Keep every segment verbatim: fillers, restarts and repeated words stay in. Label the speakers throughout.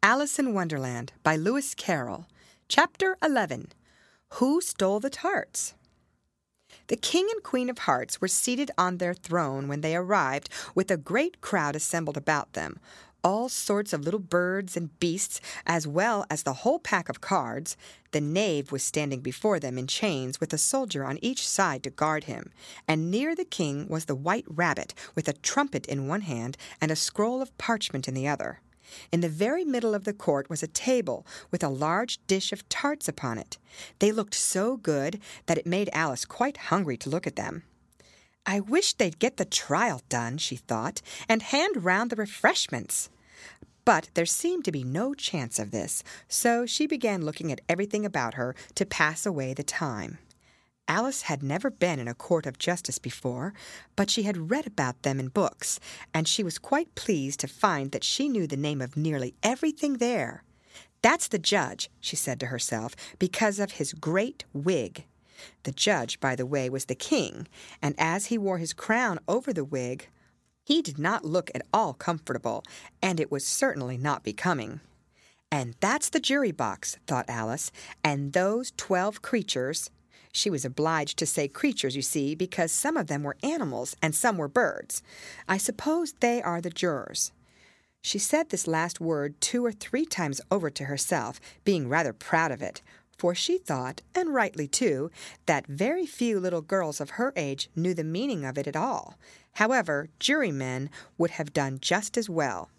Speaker 1: Alice in Wonderland by Lewis Carroll. Chapter eleven. Who Stole the Tarts? The King and Queen of Hearts were seated on their throne when they arrived, with a great crowd assembled about them. All sorts of little birds and beasts, as well as the whole pack of cards. The knave was standing before them in chains, with a soldier on each side to guard him. And near the king was the white rabbit, with a trumpet in one hand and a scroll of parchment in the other. In the very middle of the court was a table with a large dish of tarts upon it. They looked so good that it made Alice quite hungry to look at them. I wish they'd get the trial done, she thought, and hand round the refreshments. But there seemed to be no chance of this, so she began looking at everything about her to pass away the time. Alice had never been in a court of justice before, but she had read about them in books, and she was quite pleased to find that she knew the name of nearly everything there. That's the judge, she said to herself, because of his great wig. The judge, by the way, was the king, and as he wore his crown over the wig, he did not look at all comfortable, and it was certainly not becoming. And that's the jury box, thought Alice, and those twelve creatures. She was obliged to say creatures, you see, because some of them were animals and some were birds. I suppose they are the jurors. She said this last word two or three times over to herself, being rather proud of it, for she thought, and rightly too, that very few little girls of her age knew the meaning of it at all. However, jurymen would have done just as well.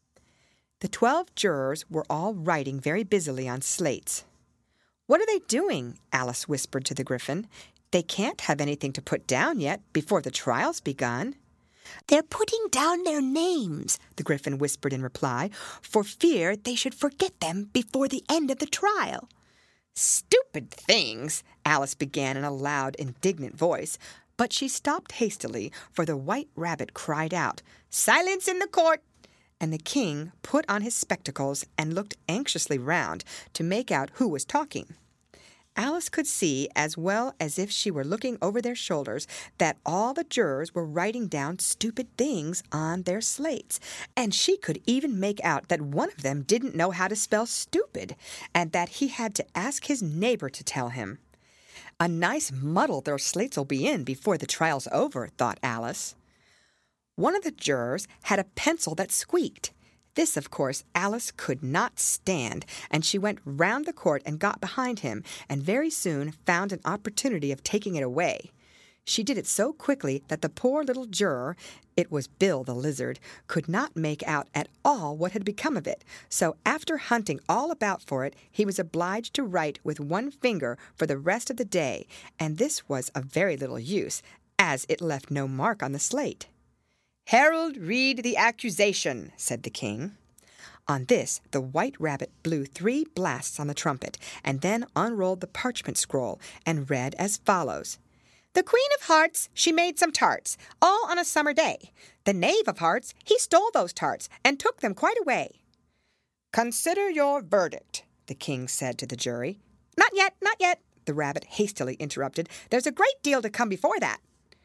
Speaker 1: The twelve jurors were all writing very busily on slates. "What are they doing?" Alice whispered to the Gryphon. "They can't have anything to put down yet, before the trial's begun."
Speaker 2: "They're putting down their names," the Gryphon whispered in reply, "for fear they should forget them before the end of the trial."
Speaker 1: "Stupid things!" Alice began in a loud, indignant voice, but she stopped hastily, for the white rabbit cried out, "Silence in the court!" And the king put on his spectacles and looked anxiously round to make out who was talking. Alice could see, as well as if she were looking over their shoulders, that all the jurors were writing down stupid things on their slates, and she could even make out that one of them didn't know how to spell stupid, and that he had to ask his neighbor to tell him. A nice muddle their slates'll be in before the trial's over, thought Alice. One of the jurors had a pencil that squeaked. This, of course, Alice could not stand, and she went round the court and got behind him, and very soon found an opportunity of taking it away. She did it so quickly that the poor little juror, it was Bill the Lizard, could not make out at all what had become of it, so after hunting all about for it, he was obliged to write with one finger for the rest of the day, and this was of very little use, as it left no mark on the slate. "Herald, read the accusation," said the king. On this, the white rabbit blew three blasts on the trumpet, and then unrolled the parchment scroll, and read as follows. "The Queen of Hearts, she made some tarts, all on a summer day. The Knave of Hearts, he stole those tarts, and took them quite away." "Consider your verdict," the king said to the jury. "Not yet, not yet," the rabbit hastily interrupted. "There's a great deal to come before that."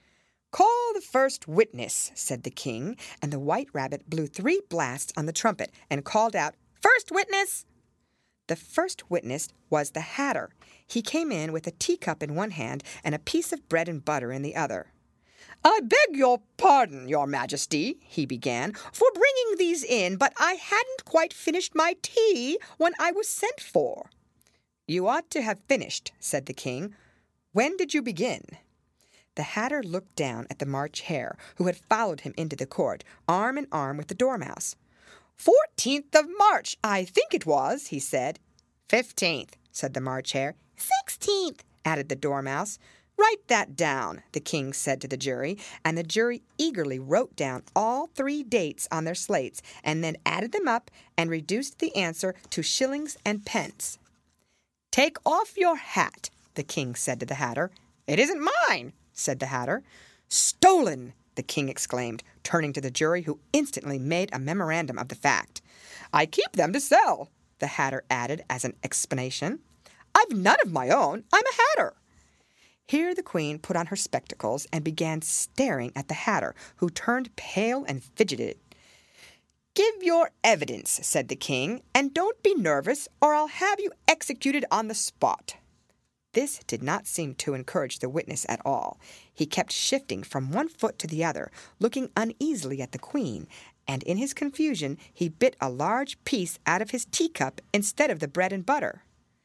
Speaker 1: "Call the first witness," said the king, and the white rabbit blew three blasts on the trumpet and called out, "First witness!" The first witness was the Hatter. He came in with a teacup in one hand and a piece of bread and butter in the other. "I beg your pardon, your majesty," he began, "for bringing these in, but I hadn't quite finished my tea when I was sent for." "You ought to have finished," said the king. "When did you begin?" The Hatter looked down at the March Hare, who had followed him into the court, arm in arm with the Dormouse. "Fourteenth of March, I think it was," he said. "Fifteenth," said the March Hare.
Speaker 2: "Sixteenth,"
Speaker 1: added the Dormouse. "Write that down," the king said to the jury, and the jury eagerly wrote down all three dates on their slates, and then added them up and reduced the answer to shillings and pence. "Take off your hat," the king said to the Hatter. "It isn't mine," said the Hatter. "Stolen!" the king exclaimed, turning to the jury, who instantly made a memorandum of the fact. "I keep them to sell," the Hatter added as an explanation. "I've none of my own. I'm a Hatter." Here the queen put on her spectacles and began staring at the Hatter, who turned pale and fidgeted. "Give your evidence," said the king, "and don't be nervous, or I'll have you executed on the spot." This did not seem to encourage the witness at all. He kept shifting from one foot to the other, looking uneasily at the queen, and in his confusion he bit a large piece out of his teacup instead of the bread and butter.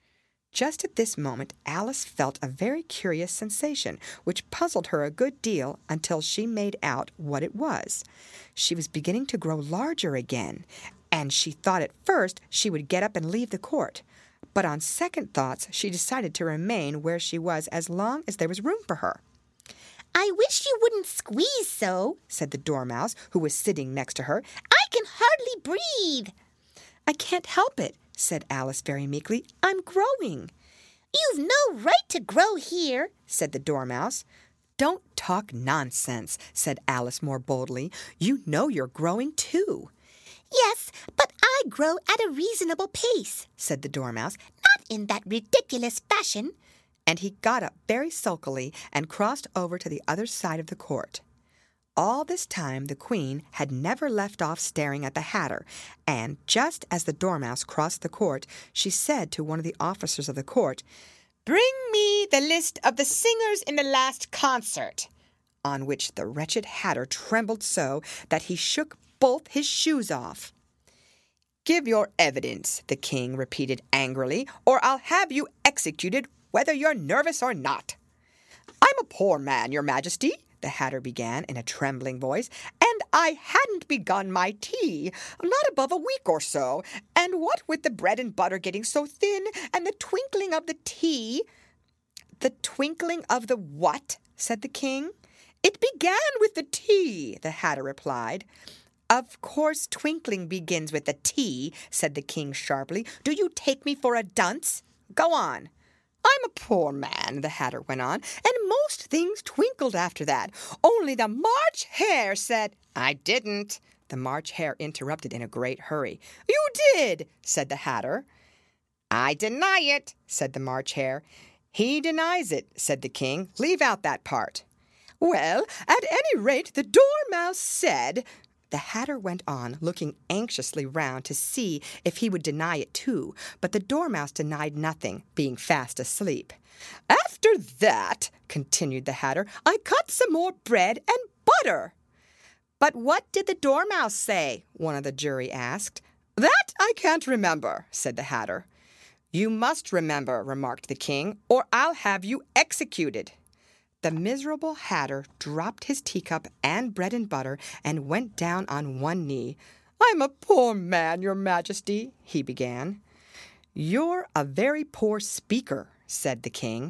Speaker 1: Just at this moment Alice felt a very curious sensation, which puzzled her a good deal until she made out what it was. She was beginning to grow larger again, and she thought at first she would get up and leave the court. But on second thoughts she decided to remain where she was as long as there was room for her.
Speaker 2: "I wish you wouldn't squeeze so," said the Dormouse, who was sitting next to her. "I can hardly breathe."
Speaker 1: "I can't help it," said Alice very meekly. "I'm growing."
Speaker 2: "You've no right to grow here," said the Dormouse.
Speaker 1: "Don't talk nonsense," said Alice more boldly. "You know you're growing too."
Speaker 2: "Yes, but I grow at a reasonable pace," said the Dormouse. "Not in that ridiculous fashion."
Speaker 1: And he got up very sulkily and crossed over to the other side of the court. All this time the queen had never left off staring at the Hatter, and just as the Dormouse crossed the court, she said to one of the officers of the court, "Bring me the list of the singers in the last concert," on which the wretched Hatter trembled so that he shook both his shoes off. "Give your evidence," the king repeated angrily, "or I'll have you executed whether you're nervous or not." "I'm a poor man, your majesty," the Hatter began in a trembling voice, "and I hadn't begun my tea, not above a week or so, and what with the bread and butter getting so thin, and the twinkling of the tea—" "The twinkling of the what?" said the king. "It began with the tea," the Hatter replied. "Of course twinkling begins with the T," said the king sharply. "Do you take me for a dunce? Go on." "I'm a poor man," the Hatter went on, "and most things twinkled after that. Only the March Hare said—" "I didn't," the March Hare interrupted in a great hurry. "You did," said the Hatter. "I deny it," said the March Hare. "He denies it," said the king. "Leave out that part." "Well, at any rate, the Dormouse said—" The Hatter went on, looking anxiously round to see if he would deny it too, but the Dormouse denied nothing, being fast asleep. "After that," continued the Hatter, "I cut some more bread and butter." "But what did the Dormouse say?" one of the jury asked. "That I can't remember," said the Hatter. "You must remember," remarked the king, "or I'll have you executed." The miserable Hatter dropped his teacup and bread and butter and went down on one knee. "I'm a poor man, your majesty," he began. "You're a very poor speaker," said the king.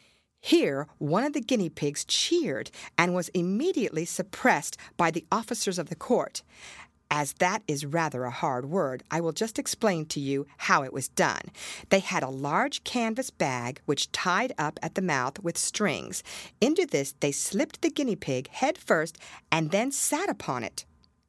Speaker 1: Here one of the guinea pigs cheered and was immediately suppressed by the officers of the court. As that is rather a hard word, I will just explain to you how it was done. They had a large canvas bag which tied up at the mouth with strings. Into this they slipped the guinea pig head first and then sat upon it.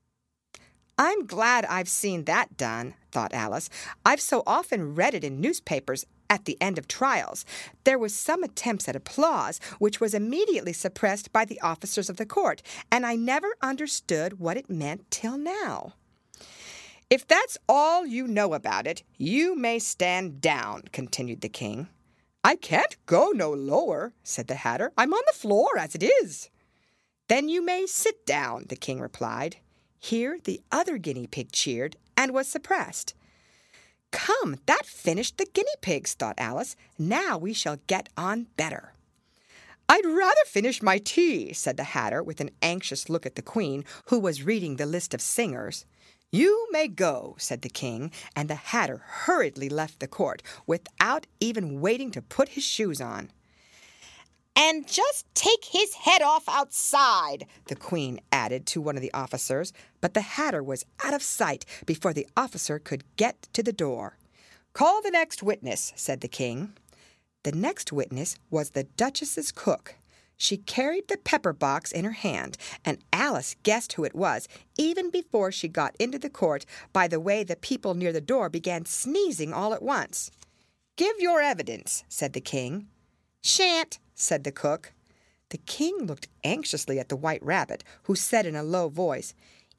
Speaker 1: "I'm glad I've seen that done," thought Alice. "I've so often read it in newspapers at the end of trials. There was some attempts at applause, which was immediately suppressed by the officers of the court, and I never understood what it meant till now." "If that's all you know about it, you may stand down," continued the king. "I can't go no lower," said the Hatter. "I'm on the floor as it is." "Then you may sit down," the king replied. Here the other guinea pig cheered and was suppressed. "Come, that finished the guinea pigs," thought Alice. "Now we shall get on better." "I'd rather finish my tea," said the Hatter, with an anxious look at the queen, who was reading the list of singers. "You may go," said the king, and the Hatter hurriedly left the court, without even waiting to put his shoes on. "And just take his head off outside," the queen added to one of the officers, but the Hatter was out of sight before the officer could get to the door. "Call the next witness," said the king. The next witness was the Duchess's cook. She carried the pepper box in her hand, and Alice guessed who it was, even before she got into the court, by the way the people near the door began sneezing all at once. "Give your evidence," said the king. "Shan't," said the cook. The king looked anxiously at the White Rabbit, who said in a low voice,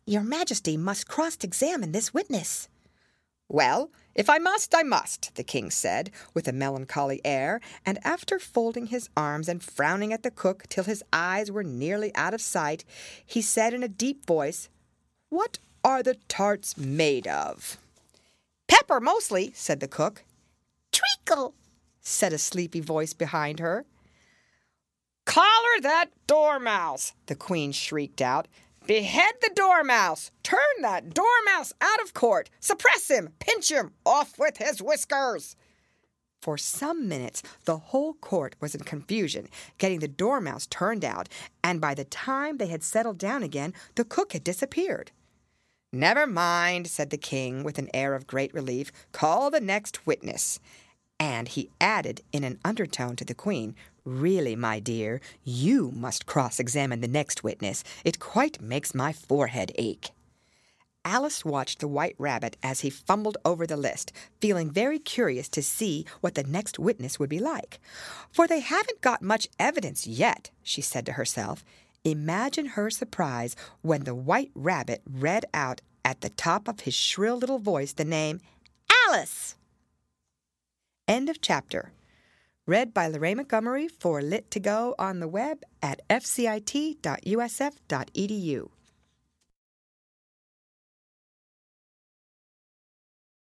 Speaker 2: Your Majesty must cross-examine this witness.
Speaker 1: Well, if I must, I must, the king said, with a melancholy air, and after folding his arms and frowning at the cook till his eyes were nearly out of sight, he said in a deep voice, "What are the tarts made of?" "Pepper, mostly," said the cook.
Speaker 2: "Treacle,"
Speaker 1: said a sleepy voice behind her. "Collar that dormouse!" the queen shrieked out. "Behead the dormouse! Turn that dormouse out of court! Suppress him! Pinch him! Off with his whiskers!" For some minutes the whole court was in confusion, getting the dormouse turned out, and by the time they had settled down again, the cook had disappeared. "Never mind," said the king, with an air of great relief. "Call the next witness." And he added in an undertone to the queen, "Really, my dear, you must cross-examine the next witness. It quite makes my forehead ache." Alice watched the White Rabbit as he fumbled over the list, feeling very curious to see what the next witness would be like. "For they haven't got much evidence yet," she said to herself. Imagine her surprise when the White Rabbit read out at the top of his shrill little voice the name Alice. End of chapter. Read by Lorraine Montgomery for Lit to Go on the web at f c i t dot u s f dot e d u.